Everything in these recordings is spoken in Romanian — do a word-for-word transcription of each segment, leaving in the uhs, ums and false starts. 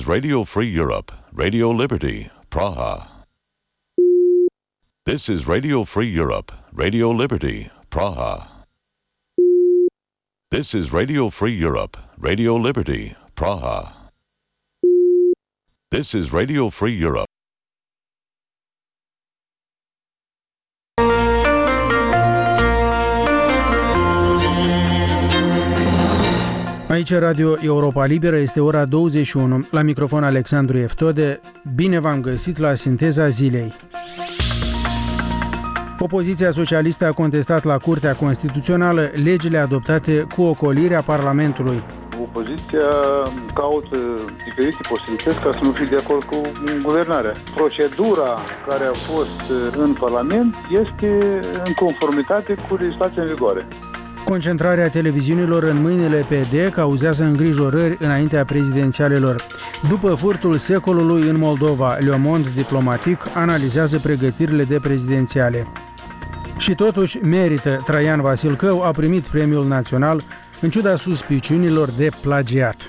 Radio Free Europe, Radio Liberty, Praha. This is Radio Free Europe, Radio Liberty, Praha. This is Radio Free Europe, Radio Liberty, Praha. This is Radio Free Europe. Aici Radio Europa Liberă, este ora douăzeci și unu. La microfon Alexandru Eftode. Bine v-am găsit la Sinteza Zilei. Opoziția socialistă a contestat la Curtea Constituțională legile adoptate cu ocolirea Parlamentului. Opoziția caută diferite posibilități ca să nu fie de acord cu guvernarea. Procedura care a fost în Parlament este în conformitate cu legislația în vigoare. Concentrarea televiziunilor în mâinile P D cauzează îngrijorări înaintea prezidențialelor. După furtul secolului în Moldova, Le Monde Diplomatic analizează pregătirile de prezidențiale. Și totuși merită. Traian Vasilcău a primit premiul național în ciuda suspiciunilor de plagiat.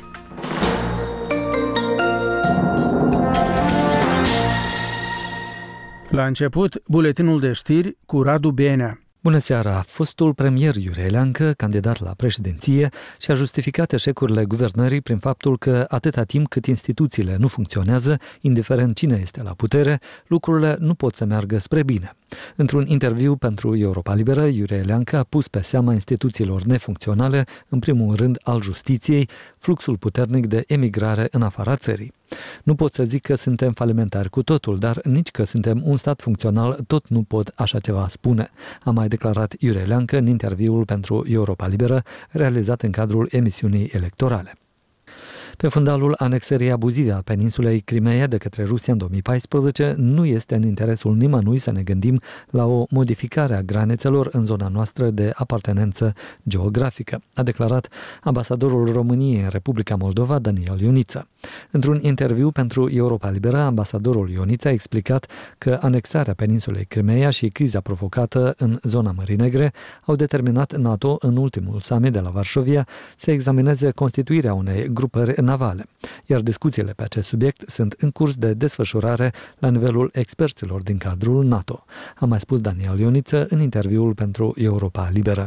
La început, buletinul de știri cu Radu Benea. Bună seara! Fostul premier Iurie Leancă, candidat la președinție, și-a justificat eșecurile guvernării prin faptul că atâta timp cât instituțiile nu funcționează, indiferent cine este la putere, lucrurile nu pot să meargă spre bine. Într-un interviu pentru Europa Liberă, Iurie Leancă a pus pe seama instituțiilor nefuncționale, în primul rând al justiției, fluxul puternic de emigrare în afara țării. Nu pot să zic că suntem falimentari cu totul, dar nici că suntem un stat funcțional tot nu pot așa ceva spune, a mai declarat Iurie Leancă în interviul pentru Europa Liberă, realizat în cadrul emisiunii electorale. Pe fundalul anexării abuzive a peninsulei Crimeea de către Rusia în două mii paisprezece, nu este în interesul nimănui să ne gândim la o modificare a granițelor în zona noastră de apartenență geografică, a declarat ambasadorul României în Republica Moldova, Daniel Ioniță. Într-un interviu pentru Europa Liberă, ambasadorul Ioniță a explicat că anexarea peninsulei Crimeea și criza provocată în zona Mării Negre au determinat NATO în ultimul summit de la Varșovia să examineze constituirea unei grupări navale, iar discuțiile pe acest subiect sunt în curs de desfășurare la nivelul experților din cadrul NATO, a mai spus Daniel Ioniță în interviul pentru Europa Liberă.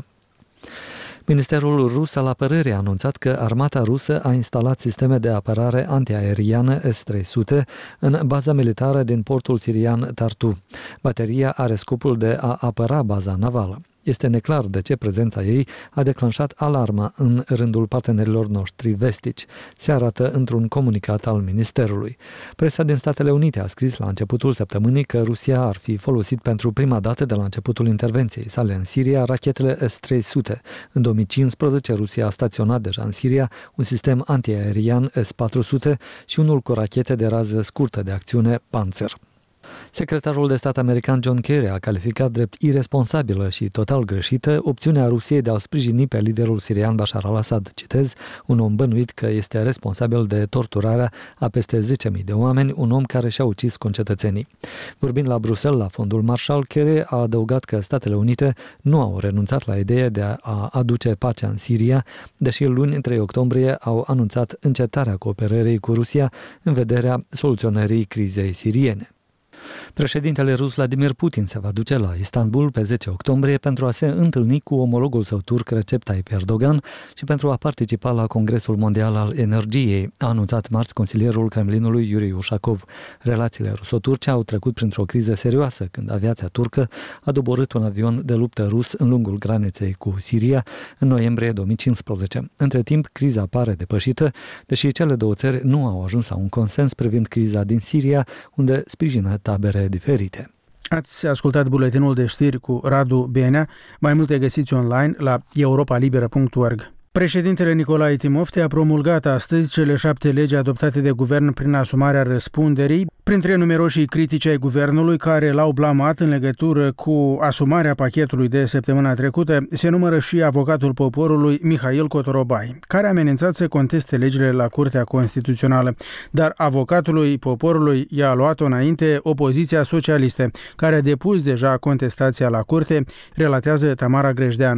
Ministerul rus al apărării a anunțat că armata rusă a instalat sisteme de apărare antiaeriană S trei sute în baza militară din portul sirian Tartu. Bateria are scopul de a apăra baza navală. Este neclar de ce prezența ei a declanșat alarma în rândul partenerilor noștri vestici, se arată într-un comunicat al Ministerului. Presa din Statele Unite a scris la începutul săptămânii că Rusia ar fi folosit pentru prima dată de la începutul intervenției sale în Siria rachetele S trei sute. În două mii cincisprezece, Rusia a staționat deja în Siria un sistem antiaerian S patru sute și unul cu rachete de rază scurtă de acțiune Panzer. Secretarul de stat american John Kerry a calificat drept iresponsabilă și total greșită opțiunea Rusiei de a sprijini pe liderul sirian Bashar al-Assad, citez, un om bănuit că este responsabil de torturarea a peste zece mii de oameni, un om care și-a ucis concetățenii. Vorbind la Bruxelles la Fondul Marshall, Kerry a adăugat că Statele Unite nu au renunțat la ideea de a aduce pacea în Siria, deși luni, trei octombrie, au anunțat încetarea cooperării cu Rusia în vederea soluționării crizei siriene. Președintele rus Vladimir Putin se va duce la Istanbul pe zece octombrie pentru a se întâlni cu omologul său turc Recep Tayyip Erdogan și pentru a participa la Congresul Mondial al Energiei, a anunțat marți consilierul Kremlinului Yuri Ushakov. Relațiile ruso-turce au trecut printr-o criză serioasă când aviația turcă a doborât un avion de luptă rus în lungul graniței cu Siria în noiembrie două mii cincisprezece. Între timp, criza pare depășită, deși cele două țări nu au ajuns la un consens privind criza din Siria, unde sprijină tabere diferite. Ați ascultat buletinul de știri cu Radu Benea. Mai multe găsiți online la europa liberă punct org. Președintele Nicolae Timofte a promulgat astăzi cele șapte legi adoptate de guvern prin asumarea răspunderii, printre numeroșii critici ai guvernului care l-au blamat în legătură cu asumarea pachetului de săptămâna trecută, se numără și avocatul poporului Mihail Cotorobai, care a amenințat să conteste legile la Curtea Constituțională, dar avocatului poporului i-a luat-o înainte opoziția socialistă, care a depus deja contestația la curte, relatează Tamara Grejdeanu.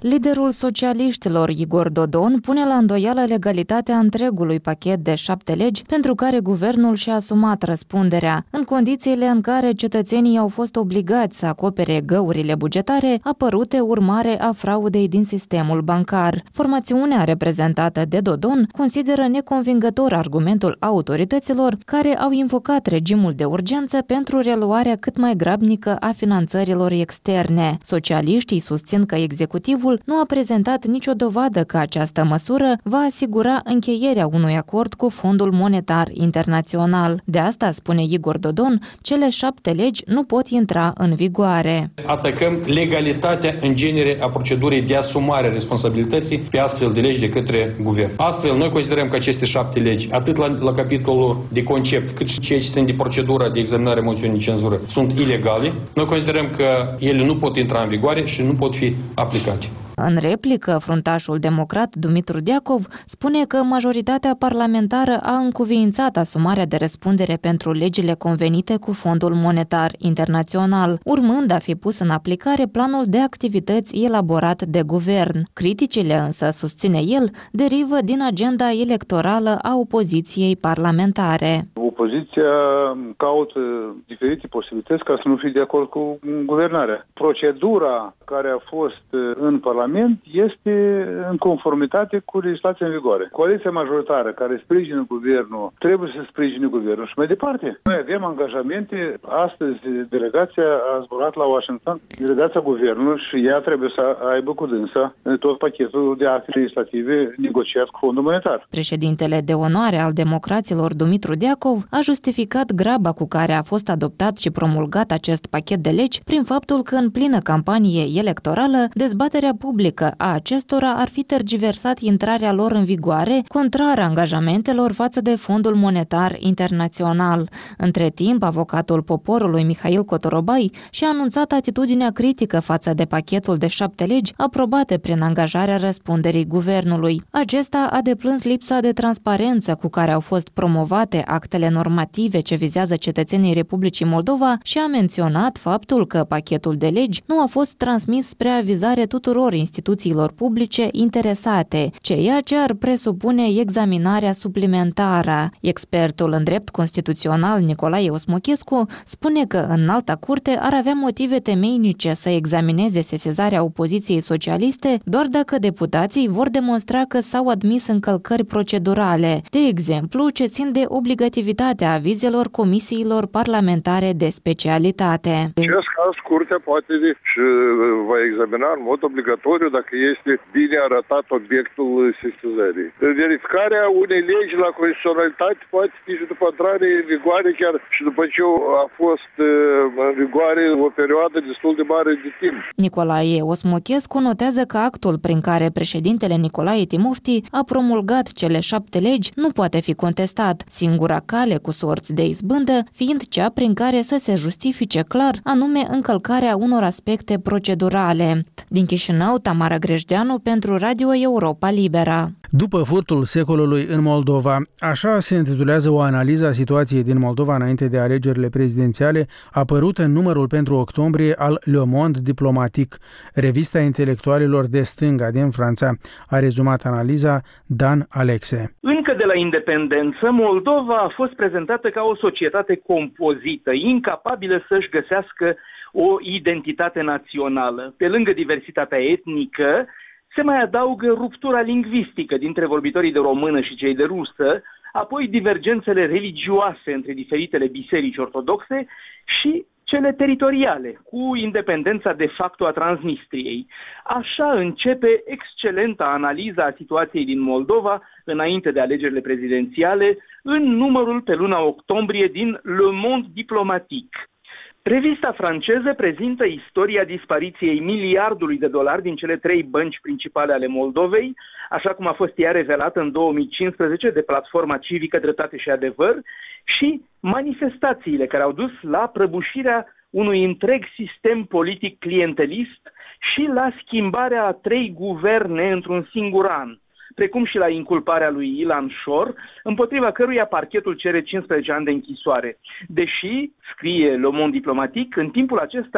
Liderul socialiștilor, Igor Dodon, pune la îndoială legalitatea întregului pachet de șapte legi pentru care guvernul și-a asumat răspunderea, în condițiile în care cetățenii au fost obligați să acopere găurile bugetare apărute urmare a fraudei din sistemul bancar. Formațiunea reprezentată de Dodon consideră neconvingător argumentul autorităților care au invocat regimul de urgență pentru reluarea cât mai grabnică a finanțărilor externe. Socialiștii susțin că executivul nu a prezentat nicio dovadă că această măsură va asigura încheierea unui acord cu Fondul Monetar Internațional. De asta, spune Igor Dodon, cele șapte legi nu pot intra în vigoare. Atacăm legalitatea în genere a procedurii de asumare a responsabilității pe astfel de legi de către guvern. Astfel, noi considerăm că aceste șapte legi, atât la, la capitolul de concept, cât și cei ce sunt de procedura de examinare a moțiunii de cenzură, sunt ilegale. Noi considerăm că ele nu pot intra în vigoare și nu pot fi aplicate. În replică, fruntașul democrat Dumitru Deacov spune că majoritatea parlamentară a încuviințat asumarea de răspundere pentru legile convenite cu Fondul Monetar Internațional, urmând a fi pus în aplicare planul de activități elaborat de guvern. Criticile însă, susține el, derivă din agenda electorală a opoziției parlamentare. Opoziția caută diferite posibilități ca să nu fie de acord cu guvernarea. Procedura care a fost în Parlament este în conformitate cu legislația în vigoare. Coaliția majoritară care sprijină guvernul trebuie să sprijine guvernul și mai departe. Noi avem angajamente. Astăzi delegația a zburat la Washington, delegația guvernului, și ea trebuie să aibă cu dânsa tot pachetul de acte legislative negociat cu Fondul Monetar. Președintele de onoare al democraților, Dumitru Deacov, a justificat graba cu care a fost adoptat și promulgat acest pachet de legi prin faptul că în plină campanie electorală, dezbaterea publică a acestora ar fi tergiversat intrarea lor în vigoare, contrar angajamentelor față de Fondul Monetar Internațional. Între timp, avocatul poporului Mihail Cotorobai și-a anunțat atitudinea critică față de pachetul de șapte legi aprobate prin angajarea răspunderii guvernului. Acesta a deplâns lipsa de transparență cu care au fost promovate actele normative ce vizează cetățenii Republicii Moldova și a menționat faptul că pachetul de legi nu a fost transmis spre avizare tuturor instituțiilor publice interesate, ceea ce ar presupune examinarea suplimentară. Expertul în drept constituțional Nicolae Osmochescu spune că Înalta Curte ar avea motive temeinice să examineze sesizarea opoziției socialiste doar dacă deputații vor demonstra că s-au admis încălcări procedurale, de exemplu ce țin de obligativitatea avizelor comisiilor parlamentare de specialitate. În acest caz, Curtea poate și va examina în mod obligatoriu dacă este bine arătat obiectul sesizării. Verificarea unei legi la constituționalitate poate fi și după intrare în vigoare, chiar și după ce a fost în vigoare o perioadă destul de mare de timp. Nicolae Osmochescu notează că actul prin care președintele Nicolae Timofti a promulgat cele șapte legi nu poate fi contestat, singura cale cu sorți de izbândă fiind cea prin care să se justifice clar, anume încălcarea unor aspecte procedurale. Din Chișinău, Tamara Grejdeanu pentru Radio Europa Libera. După furtul secolului în Moldova, așa se intitulează o analiză a situației din Moldova înainte de alegerile prezidențiale, apărută în numărul pentru octombrie al Le Monde Diplomatique, revista intelectualilor de stânga din Franța. A rezumat analiza Dan Alexe. Încă de la independență, Moldova a fost prezentată ca o societate compozită, incapabilă să-și găsească o identitate națională. Pe lângă diversitatea etnică, se mai adaugă ruptura lingvistică dintre vorbitorii de română și cei de rusă, apoi divergențele religioase între diferitele biserici ortodoxe și cele teritoriale, cu independența de facto a Transnistriei. Așa începe excelenta analiza a situației din Moldova înainte de alegerile prezidențiale în numărul pe luna octombrie din Le Monde Diplomatique. Revista franceză prezintă istoria dispariției miliardului de dolari din cele trei bănci principale ale Moldovei, așa cum a fost ea revelată în două mii cincisprezece de platforma civică Dreptate și Adevăr, și manifestațiile care au dus la prăbușirea unui întreg sistem politic clientelist și la schimbarea a trei guverne într-un singur an, precum și la inculparea lui Ilan Șor, împotriva căruia parchetul cere cincisprezece ani de închisoare. Deși, scrie Le Monde Diplomatique, în timpul acesta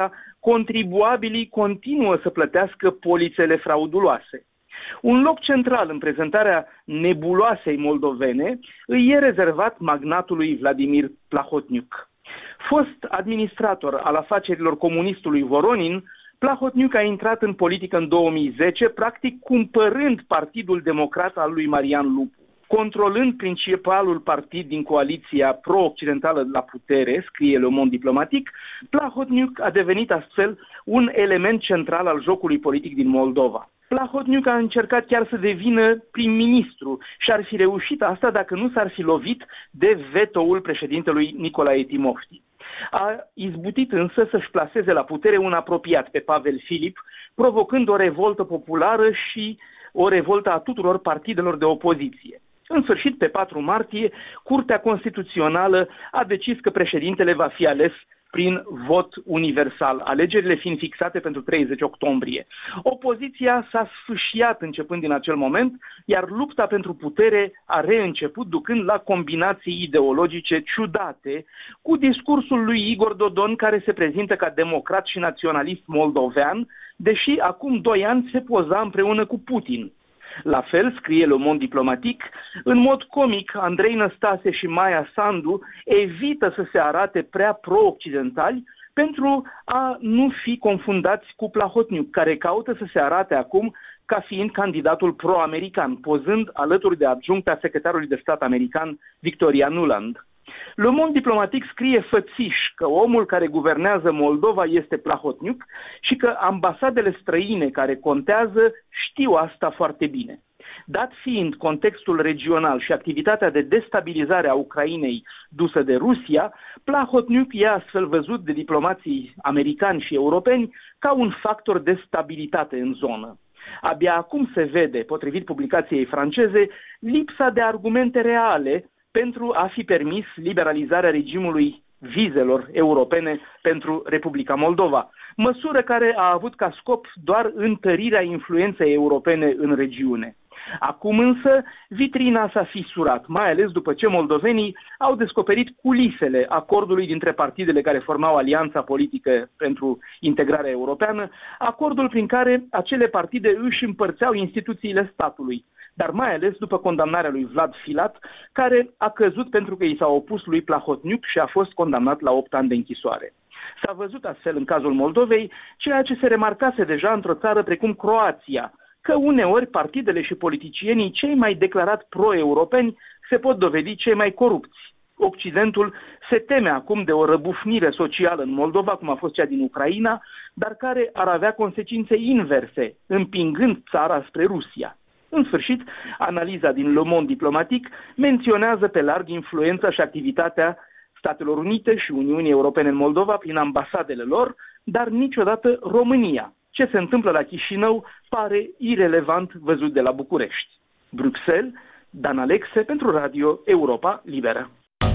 contribuabilii continuă să plătească polițele frauduloase. Un loc central în prezentarea nebuloasei moldovene îi e rezervat magnatului Vladimir Plahotniuc. Fost administrator al afacerilor comunistului Voronin, Plahotniuc a intrat în politică în două mii zece, practic cumpărând Partidul Democrat al lui Marian Lupu. Controlând principalul partid din coaliția pro-occidentală la putere, scrie Le Monde Diplomatic, Plahotniuc a devenit astfel un element central al jocului politic din Moldova. Plahotniuc a încercat chiar să devină prim-ministru și ar fi reușit asta dacă nu s-ar fi lovit de vetoul președintelui Nicolae Timofti. A izbutit însă să-și plaseze la putere un apropiat pe Pavel Filip, provocând o revoltă populară și o revoltă a tuturor partidelor de opoziție. În sfârșit, pe patru martie, Curtea Constituțională a decis că președintele va fi ales prin vot universal, alegerile fiind fixate pentru treizeci octombrie. Opoziția s-a sfâșiat începând din acel moment, iar lupta pentru putere a reînceput, ducând la combinații ideologice ciudate cu discursul lui Igor Dodon, care se prezintă ca democrat și naționalist moldovean, deși acum doi ani se poza împreună cu Putin. La fel, scrie Le Monde Diplomatic, în mod comic, Andrei Năstase și Maia Sandu evită să se arate prea pro-occidentali pentru a nu fi confundați cu Plahotniuc, care caută să se arate acum ca fiind candidatul pro-american, pozând alături de adjuncta secretarului de stat american Victoria Nuland. Le Monde Diplomatic scrie fățiș că omul care guvernează Moldova este Plahotniuc și că ambasadele străine care contează știu asta foarte bine. Dat fiind contextul regional și activitatea de destabilizare a Ucrainei dusă de Rusia, Plahotniuc e astfel văzut de diplomații americani și europeni ca un factor de stabilitate în zonă. Abia acum se vede, potrivit publicației franceze, lipsa de argumente reale pentru a fi permis liberalizarea regimului vizelor europene pentru Republica Moldova, măsură care a avut ca scop doar întărirea influenței europene în regiune. Acum însă vitrina s-a fisurat, mai ales după ce moldovenii au descoperit culisele acordului dintre partidele care formau Alianța Politică pentru Integrarea Europeană, acordul prin care acele partide își împărțeau instituțiile statului, dar mai ales după condamnarea lui Vlad Filat, care a căzut pentru că i s-a opus lui Plahotniuc și a fost condamnat la opt ani de închisoare. S-a văzut astfel în cazul Moldovei ceea ce se remarcase deja într-o țară precum Croația, că uneori partidele și politicienii cei mai declarat pro-europeni se pot dovedi cei mai corupți. Occidentul se teme acum de o răbufnire socială în Moldova, cum a fost cea din Ucraina, dar care ar avea consecințe inverse, împingând țara spre Rusia. În sfârșit, analiza din Le Monde Diplomatic menționează pe larg influența și activitatea Statelor Unite și Uniunii Europene în Moldova prin ambasadele lor, dar niciodată România. Ce se întâmplă la Chișinău pare irelevant văzut de la București. Bruxelles, Dan Alexe pentru Radio Europa Liberă.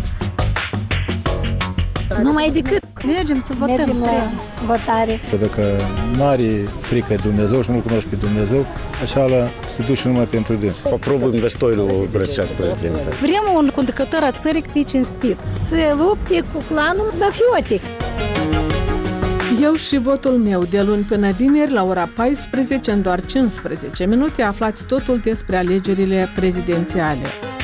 Numai decât mergem să votăm. Mergem la votare. Dacă nu are frică de Dumnezeu și nu cunoști pe Dumnezeu, așa se duce numai pentru dâns. Aprobăm destoinul Brăceas președinte. Vrem un conducător a țării să fie cinstit. Să lupte cu clanul mafiotic. Eu și votul meu de luni până vineri la ora paisprezece în doar cincisprezece minute aflați totul despre alegerile prezidențiale.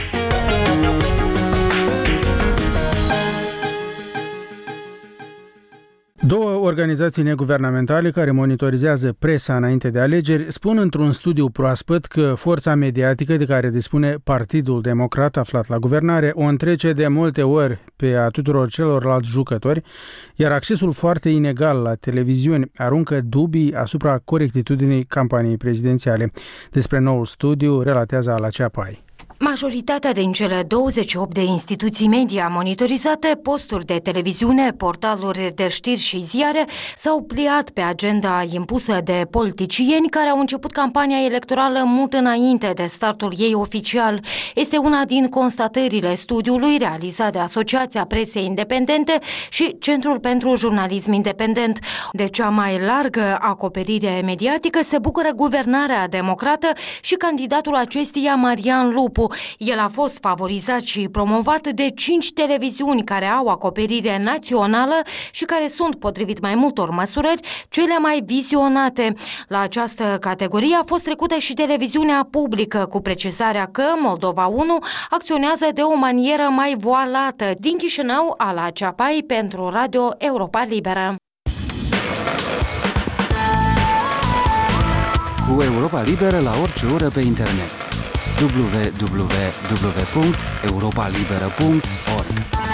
Două organizații neguvernamentale care monitorizează presa înainte de alegeri spun într-un studiu proaspăt că forța mediatică de care dispune Partidul Democrat aflat la guvernare o întrece de multe ori pe a tuturor celorlalți jucători, iar accesul foarte inegal la televiziuni aruncă dubii asupra corectitudinii campaniei prezidențiale. Despre noul studiu relatează Ala Ceapai. Majoritatea din cele douăzeci și opt de instituții media monitorizate, posturi de televiziune, portaluri de știri și ziare s-au pliat pe agenda impusă de politicieni care au început campania electorală mult înainte de startul ei oficial. Este una din constatările studiului realizat de Asociația Presei Independente și Centrul pentru Jurnalism Independent. De cea mai largă acoperire mediatică se bucură guvernarea democrată și candidatul acesteia Marian Lupu, Deacu. El a fost favorizat și promovat de cinci televiziuni care au acoperire națională și care sunt, potrivit mai multor măsurări, cele mai vizionate. La această categorie a fost trecută și televiziunea publică, cu precizarea că Moldova unu acționează de o manieră mai voalată. Din Chișinău, Ala Ceapai pentru Radio Europa Liberă. Cu Europa Liberă la orice oră pe internet. w w w punct europa liberă punct org.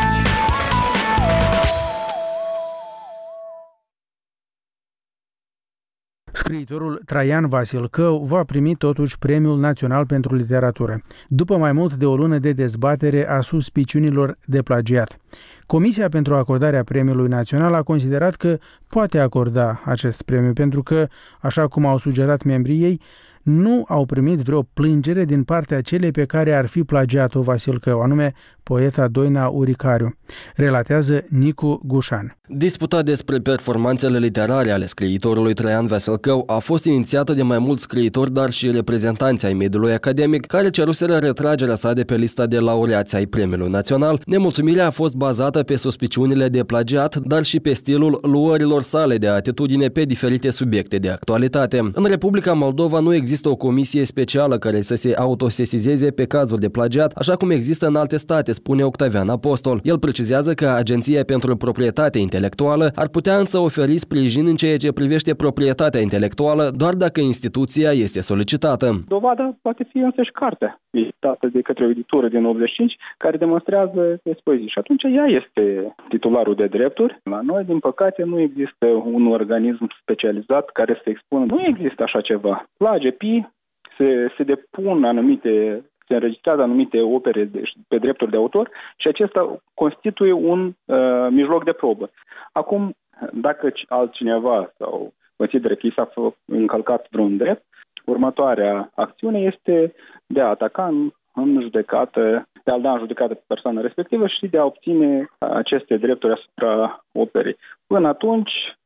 Scriitorul Traian Vasilcău va primi totuși Premiul Național pentru Literatură, după mai mult de o lună de dezbatere a suspiciunilor de plagiat. Comisia pentru acordarea Premiului Național a considerat că poate acorda acest premiu pentru că, așa cum au sugerat membrii ei, nu au primit vreo plângere din partea celei pe care ar fi plagiat-o Vasilcău, anume poeta Doina Uricariu, relatează Nicu Gușan. Disputa despre performanțele literare ale scriitorului Traian Vasilcău a fost inițiată de mai mulți scriitori, dar și reprezentanți ai mediului academic, care ceruseră retragerea sa de pe lista de laureați ai Premiului Național. Nemulțumirea a fost bazată pe suspiciunile de plagiat, dar și pe stilul luărilor sale de atitudine pe diferite subiecte de actualitate. În Republica Moldova nu există o comisie specială care să se autosesizeze pe cazuri de plagiat, așa cum există în alte state, spune Octavian Apostol. El precizează că Agenția pentru Proprietate Intelectuală ar putea însă oferi sprijin în ceea ce privește proprietatea intelectuală doar dacă instituția este solicitată. Dovada poate fi însăși cartea editată de către o editură din optzeci și cinci care demonstrează poezii și atunci ea este titularul de drepturi. La noi, din păcate, nu există un organism specializat care să expună. Nu există așa ceva. La A G P se, se depun anumite se înregistrează anumite opere de, pe drepturi de autor și acesta constituie un uh, mijloc de probă. Acum, dacă altcineva sau consideră că i s-a încălcat vreun drept, următoarea acțiune este de a ataca în, în judecată, de a da în judecată pe persoana respectivă și de a obține aceste drepturi asupra operei. Până atunci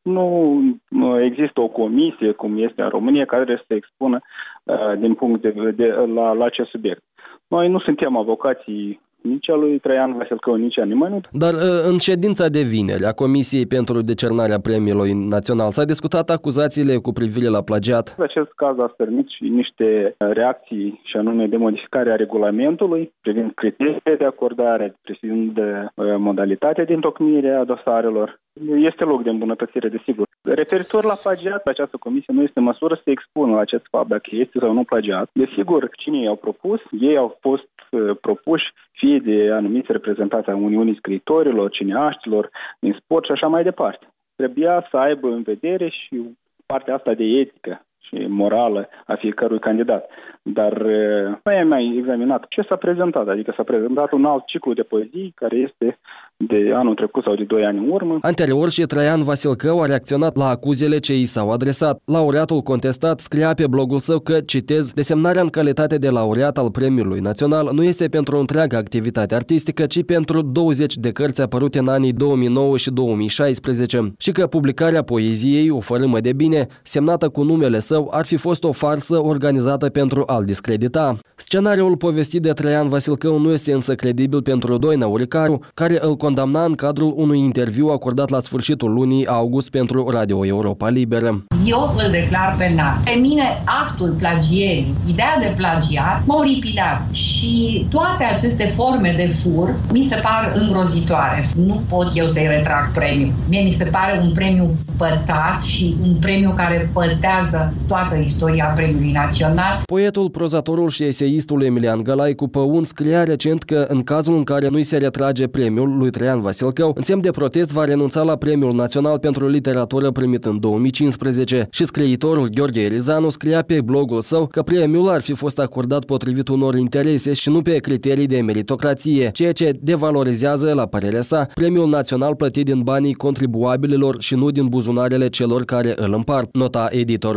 nu există o comisie, cum este în România, care trebuie să se expună uh, din punct de vedere la, la acest subiect. Noi nu suntem avocații nici a lui Traian Vasilcău, nici a nimănui. Dar în ședința de vineri a Comisiei pentru decernarea Premiului Național s-a discutat acuzațiile cu privire la plagiat. Acest caz a stârnit și niște reacții, și anume de modificare a regulamentului privind criteriile de acordare, privind modalitatea de întocmire a dosarelor. Este loc de îmbunătățire, desigur. Referitor la plagiat, această comisie nu este în măsură să expună acest fapt dacă este sau nu plagiat. Desigur, cine i-au propus, ei au fost propuși fie de anumiți reprezentanți ai Uniunii Scriitorilor, cineaștilor, din sport și așa mai departe. Trebuia să aibă în vedere și partea asta de etică și morală a fiecărui candidat. Dar noi am mai examinat ce s-a prezentat, adică s-a prezentat un alt ciclu de poezii care este de anul trecut sau de doi ani în urmă. Anterior și Traian Vasilcău a reacționat la acuzele ce i s-au adresat. Laureatul contestat scria pe blogul său că, citez, desemnarea în calitate de laureat al Premiului Național nu este pentru o întreagă activitate artistică, ci pentru douăzeci de cărți apărute în anii două mii nouă și două mii șaisprezece și că publicarea poeziei, o fărâmă de bine, semnată cu numele său, ar fi fost o farsă organizată pentru a-l discredita. Scenariul povestit de Traian Vasilcău nu este însă credibil pentru Doina Uricariu, care îl condamna în cadrul unui interviu acordat la sfârșitul lunii august pentru Radio Europa Liberă. Eu îl declar penal. Pe mine actul plagierii, ideea de plagiat, mă oripilează și toate aceste forme de fur mi se par îngrozitoare. Nu pot eu să-i retrag premiul. Mie mi se pare un premiu pătat și un premiu care pătează toată istoria Premiului Național. Poetul, prozatorul și eseistul Emilian Gălai cu Păun scria recent că în cazul în care nu-i se retrage premiul lui Traian Vasilcău, în semn de protest va renunța la Premiul Național pentru Literatură primit în două mii cincisprezece și scriitorul Gheorghe Erizanu scria pe blogul său că premiul ar fi fost acordat potrivit unor interese și nu pe criterii de meritocrație, ceea ce devalorizează, la părerea sa, Premiul Național plătit din banii contribuabililor și nu din buzunarele celor care îl împart, nota editorul.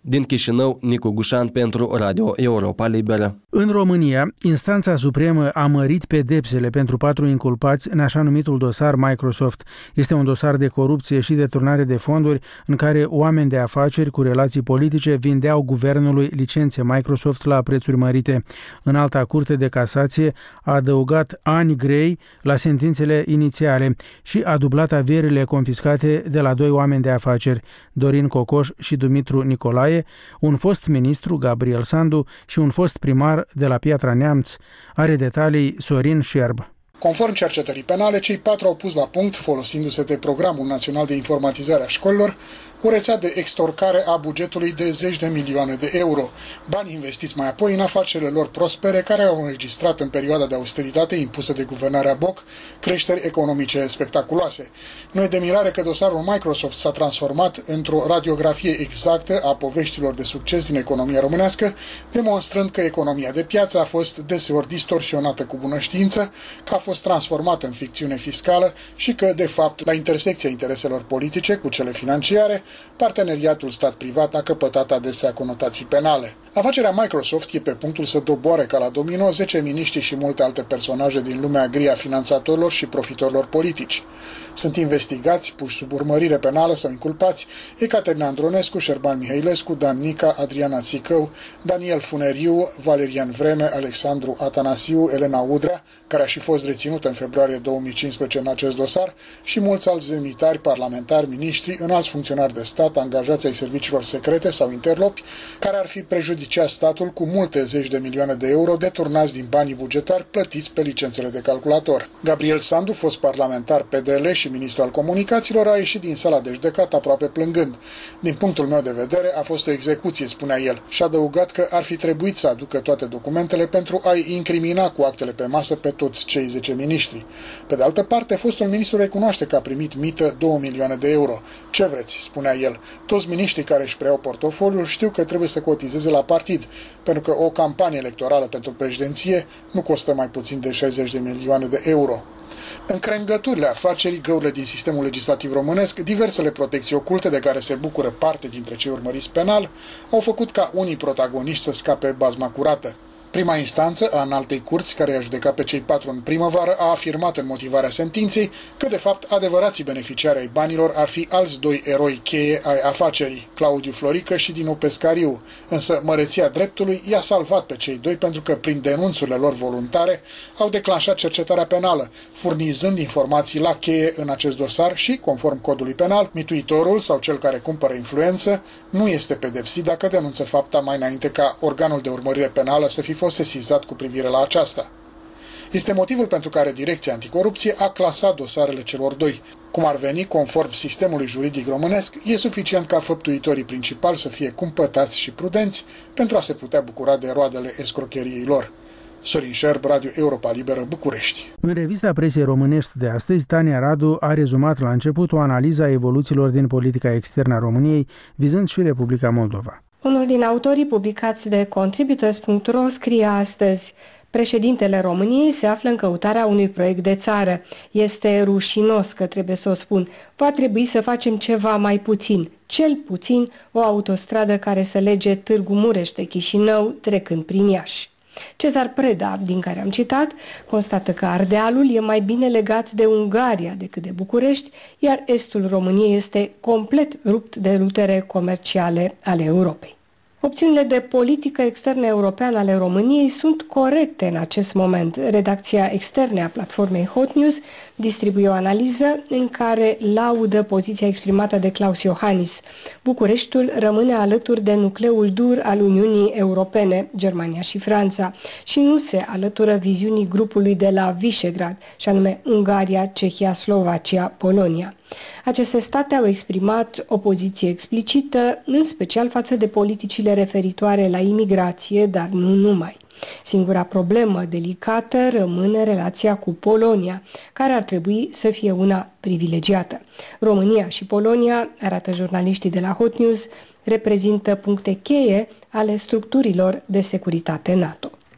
Din Chișinău, Nicu Gușan pentru Radio Europa Liberă. În România, Instanța Supremă a mărit pedepsele pentru patru inculpați în așa numitul dosar Microsoft. Este un dosar de corupție și deturnare de fonduri în care oameni de afaceri cu relații politice vindeau guvernului licențe Microsoft la prețuri mărite. Înalta Curte de Casație a adăugat ani grei la sentințele inițiale și a dublat averile confiscate de la doi oameni de afaceri, Dorin Cocoș și Dumitru Nicolae, un fost ministru, Gabriel Sandu, și un fost primar de la Piatra Neamț. Are detalii Sorin Șerb. Conform cercetării penale, cei patru au pus la punct, folosindu-se de Programul Național de Informatizare a Școlilor, o rețea de extorcare a bugetului de zeci de milioane de euro, bani investiți mai apoi în afacerile lor prospere, care au înregistrat în perioada de austeritate impusă de guvernarea Boc creșteri economice spectaculoase. Nu e de mirare că dosarul Microsoft s-a transformat într-o radiografie exactă a poveștilor de succes din economia românească, demonstrând că economia de piață a fost deseori distorsionată cu bună știință, că a fost transformată în ficțiune fiscală și că, de fapt, la intersecția intereselor politice cu cele financiare, parteneriatul stat-privat a căpătat adesea conotații penale. Afacerea Microsoft e pe punctul să doboare ca la domino zece miniștri și multe alte personaje din lumea gri a finanțatorilor și profitorilor politici. Sunt investigați, puși sub urmărire penală sau inculpați Ecaterina Andronescu, Șerban Mihailescu, Dan Nica, Adriana Țicău, Daniel Funeriu, Valerian Vreme, Alexandru Atanasiu, Elena Udrea, care a și fost reținută în februarie două mii cincisprezece în acest dosar, și mulți alți demnitari, parlamentari, miniștri, înalți funcționari de stat, angajați ai serviciilor secrete sau interlopi, care ar fi prejudiciat statul cu multe zeci de milioane de euro deturnați din banii bugetari plătiți pe licențele de calculator. Gabriel Sandu, fost parlamentar P D L și ministru al comunicațiilor, a ieșit din sala de judecată aproape plângând. Din punctul meu de vedere, a fost o execuție, spunea el, și a adăugat că ar fi trebuit să aducă toate documentele pentru a-i incrimina cu actele pe masă pe toți cei zece miniștri. Pe de altă parte, fostul ministru recunoaște că a primit mită două milioane de euro. Ce vreți, spunea el. Toți miniștrii care își preiau portofoliul știu că trebuie să cotizeze la partid, pentru că o campanie electorală pentru președinție nu costă mai puțin de șaizeci de milioane de euro. Încrengăturile afacerii, găurile din sistemul legislativ românesc, diversele protecții oculte de care se bucură parte dintre cei urmăriți penal, au făcut ca unii protagoniști să scape bazma curată. Prima instanță a înaltei curți, care i-a judecat pe cei patru în primăvară, a afirmat în motivarea sentinței că, de fapt, adevărații beneficiari ai banilor ar fi alți doi eroi cheie ai afacerii, Claudiu Florică și Dinu Pescariu, însă măreția dreptului i-a salvat pe cei doi pentru că, prin denunțurile lor voluntare, au declanșat cercetarea penală, furnizând informații la cheie în acest dosar și, conform codului penal, mituitorul sau cel care cumpără influență nu este pedepsit dacă denunță fapta mai înainte ca organul de urmărire penală să fi fost sesizat cu privire la aceasta. Este motivul pentru care Direcția Anticorupție a clasat dosarele celor doi. Cum ar veni, conform sistemului juridic românesc, e suficient ca făptuitorii principali să fie cumpătați și prudenți pentru a se putea bucura de roadele escrocheriei lor. Sorin Șerb, Radio Europa Liberă, București. În revista presei românești de astăzi, Tania Radu a rezumat la început o analiză a evoluțiilor din politica externă a României, vizând și Republica Moldova. Unul din autorii publicați de Contributors punct ro scrie astăzi: președintele României se află în căutarea unui proiect de țară. Este rușinos că trebuie să o spun. Va trebui să facem ceva mai puțin, cel puțin o autostradă care să lege Târgu Mureș-Chișinău trecând prin Iași. Cezar Preda, din care am citat, constată că Ardealul e mai bine legat de Ungaria decât de București, iar estul României este complet rupt de rutele comerciale ale Europei. Opțiunile de politică externă europeană ale României sunt corecte în acest moment. Redacția externă a platformei Hot News distribuie o analiză în care laudă poziția exprimată de Klaus Iohannis. Bucureștiul rămâne alături de nucleul dur al Uniunii Europene, Germania și Franța, și nu se alătură viziunii grupului de la Visegrad, și anume Ungaria, Cehia, Slovacia, Polonia. Aceste state au exprimat o poziție explicită, în special față de politicile referitoare la imigrație, dar nu numai. Singura problemă delicată rămâne relația cu Polonia, care ar trebui să fie una privilegiată. România și Polonia, arată jurnaliștii de la Hot News, reprezintă puncte cheie ale structurilor de securitate NATO.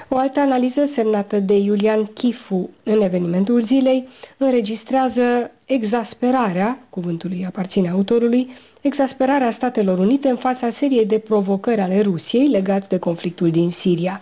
O altă analiză semnată de Iulian Chifu în evenimentul zilei înregistrează exasperarea, cuvântului aparține autorului, exasperarea Statelor Unite în fața seriei de provocări ale Rusiei legate de conflictul din Siria.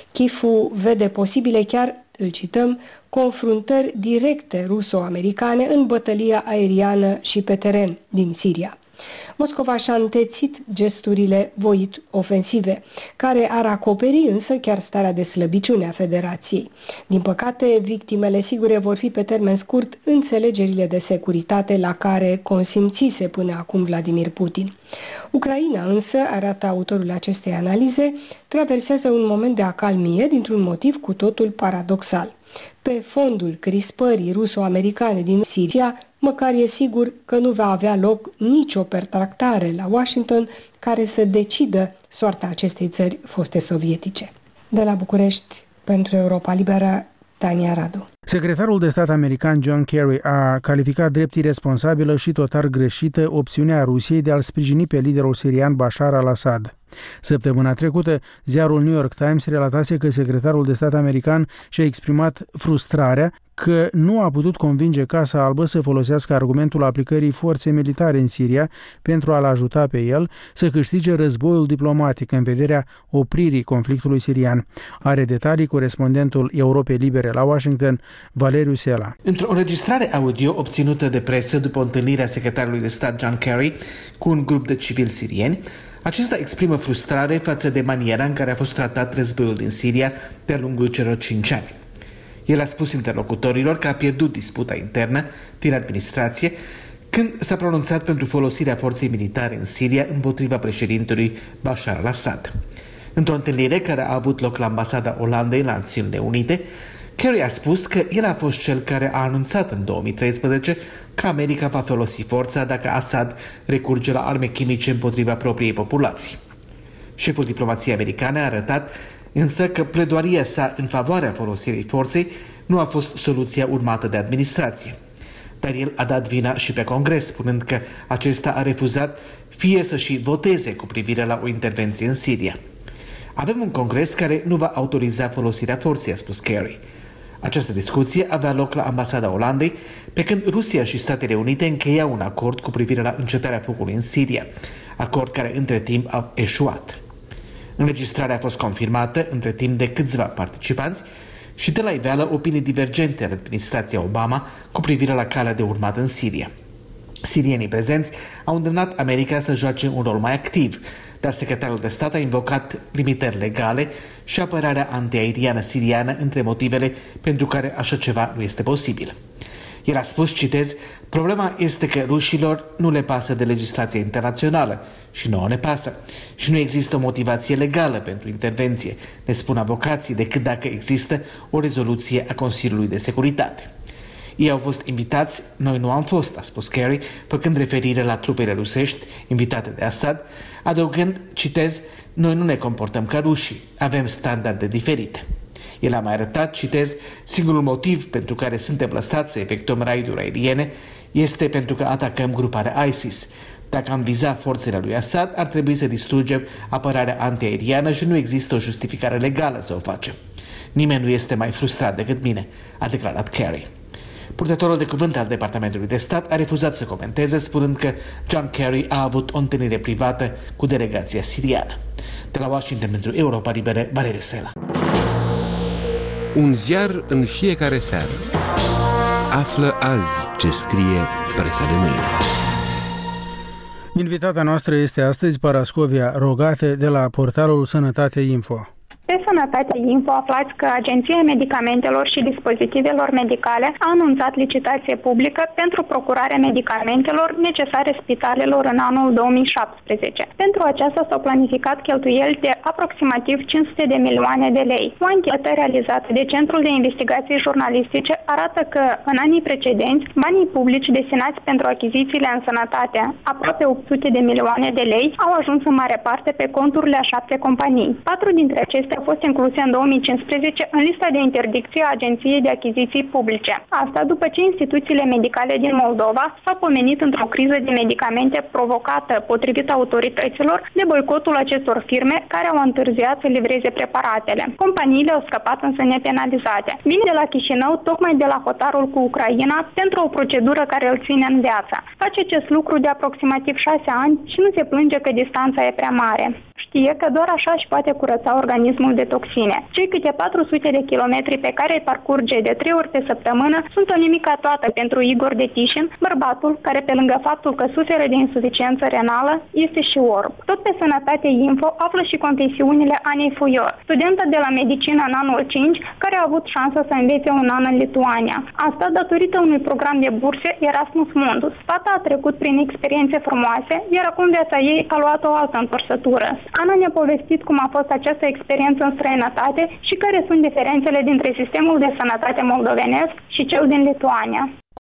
Chifu vede posibile chiar, îl cităm, confruntări directe ruso-americane în bătălia aeriană și pe teren din Siria. Moscova și-a întețit gesturile voit ofensive, care ar acoperi însă chiar starea de slăbiciune a Federației. Din păcate, victimele sigure vor fi pe termen scurt înțelegerile de securitate la care consimțise până acum Vladimir Putin. Ucraina însă, arată autorul acestei analize, traversează un moment de acalmie dintr-un motiv cu totul paradoxal. Pe fondul crispării ruso-americane din Siria, măcar e sigur că nu va avea loc nicio pertractare la Washington care să decidă soarta acestei țări foste sovietice. De la București, pentru Europa Liberă, Tania Radu. Secretarul de stat american John Kerry a calificat drept iresponsabilă și total greșită opțiunea Rusiei de a-l sprijini pe liderul sirian Bashar al-Assad. Săptămâna trecută, ziarul New York Times relatase că secretarul de stat american și-a exprimat frustrarea că nu a putut convinge Casa Albă să folosească argumentul aplicării forței militare în Siria pentru a-l ajuta pe el să câștige războiul diplomatic în vederea opririi conflictului sirian. Are detalii corespondentul Europei Libere la Washington, Valeriu Sela. Într-o înregistrare audio obținută de presă după întâlnirea secretarului de stat John Kerry cu un grup de civili sirieni, acesta exprimă frustrare față de maniera în care a fost tratat războiul din Siria de-a lungul celor cinci ani. El a spus interlocutorilor că a pierdut disputa internă din administrație când s-a pronunțat pentru folosirea forței militare în Siria împotriva președintelui Bashar al-Assad. Într-o întâlnire care a avut loc la ambasada Olandei la Națiunile Unite, Kerry a spus că el a fost cel care a anunțat în două mii treisprezece că America va folosi forța dacă Assad recurge la arme chimice împotriva propriei populații. Șeful diplomației americane a arătat însă că pledoaria sa în favoarea folosirii forței nu a fost soluția urmată de administrație. Dar el a dat vina și pe Congres, spunând că acesta a refuzat fie să și voteze cu privire la o intervenție în Siria. Avem un Congres care nu va autoriza folosirea forței, a spus Kerry. Această discuție avea loc la ambasada Olandei, pe când Rusia și Statele Unite încheiau un acord cu privire la încetarea focului în Siria, acord care între timp a eșuat. Înregistrarea a fost confirmată între timp de câțiva participanți și de la iveală opinii divergente în administrația Obama cu privire la calea de urmat în Siria. Sirienii prezenți au îndemnat America să joace un rol mai activ, dar secretarul de stat a invocat limitări legale și apărarea antiaeriană siriană între motivele pentru care așa ceva nu este posibil. El a spus, citez, problema este că rușilor nu le pasă de legislația internațională și nouă ne pasă. Și nu există o motivație legală pentru intervenție, ne spun avocații, decât dacă există o rezoluție a Consiliului de Securitate. Ei au fost invitați, noi nu am fost, a spus Kerry, făcând referire la trupele rusești invitate de Assad, adăugând, citez, noi nu ne comportăm ca rușii, avem standarde diferite. El a mai arătat, citez, singurul motiv pentru care suntem lăsați să efectuăm raiduri aeriene este pentru că atacăm gruparea ISIS. Dacă am vizat forțele lui Assad, ar trebui să distrugem apărarea antiaeriană și nu există o justificare legală să o facem. Nimeni nu este mai frustrat decât mine, a declarat Kerry. Purtătorul de cuvânt al Departamentului de Stat a refuzat să comenteze, spunând că John Kerry a avut o întâlnire privată cu delegația siriană. De la Washington pentru Europa Liberă, Valeriu Sela. Un ziar în fiecare seară. Află azi ce scrie presa de mâine. Invitata noastră este astăzi Parascovia Rogate de la portalul Sănătate Info. Pe Sănătate Info aflați că Agenția Medicamentelor și Dispozitivelor Medicale a anunțat licitație publică pentru procurarea medicamentelor necesare spitalelor în anul două mii șaptesprezece. Pentru aceasta s-au planificat cheltuieli de aproximativ cinci sute de milioane de lei. O anchetă realizată de Centrul de Investigații Jurnalistice arată că în anii precedenți, banii publici destinați pentru achizițiile în sănătate, aproape opt sute de milioane de lei, au ajuns în mare parte pe conturile a șapte companii. Patru dintre acestea au fost fost incluse în două mii cincisprezece în lista de interdicție a Agenției de Achiziții Publice. Asta după ce instituțiile medicale din Moldova s-au pomenit într-o criză de medicamente provocată, potrivit autorităților, de boicotul acestor firme care au întârziat să livreze preparatele. Companiile au scăpat însă nepenalizate. Vin de la Chișinău, tocmai de la hotarul cu Ucraina, pentru o procedură care îl ține în viață. Face acest lucru de aproximativ șase ani și nu se plânge că distanța e prea mare. Știe că doar așa își poate curăța organismul de toxine. Cei câte patru sute de kilometri pe care îi parcurge de trei ori pe săptămână sunt o nimica toată pentru Igor Detișin, bărbatul care, pe lângă faptul că suferă de insuficiență renală, este și orb. Tot pe Sănătate Info află și confesiunile Anei Fuior, studentă de la medicină în anul cinci, care a avut șansa să învețe un an în Lituania. Asta datorită unui program de burse Erasmus Mundus. Fata a trecut prin experiențe frumoase, iar acum viața ei a luat o altă întorsătură. Ana ne-a povestit cum a fost această experiență în străinătate și care sunt diferențele dintre sistemul de sănătate moldovenesc și cel din Lituania.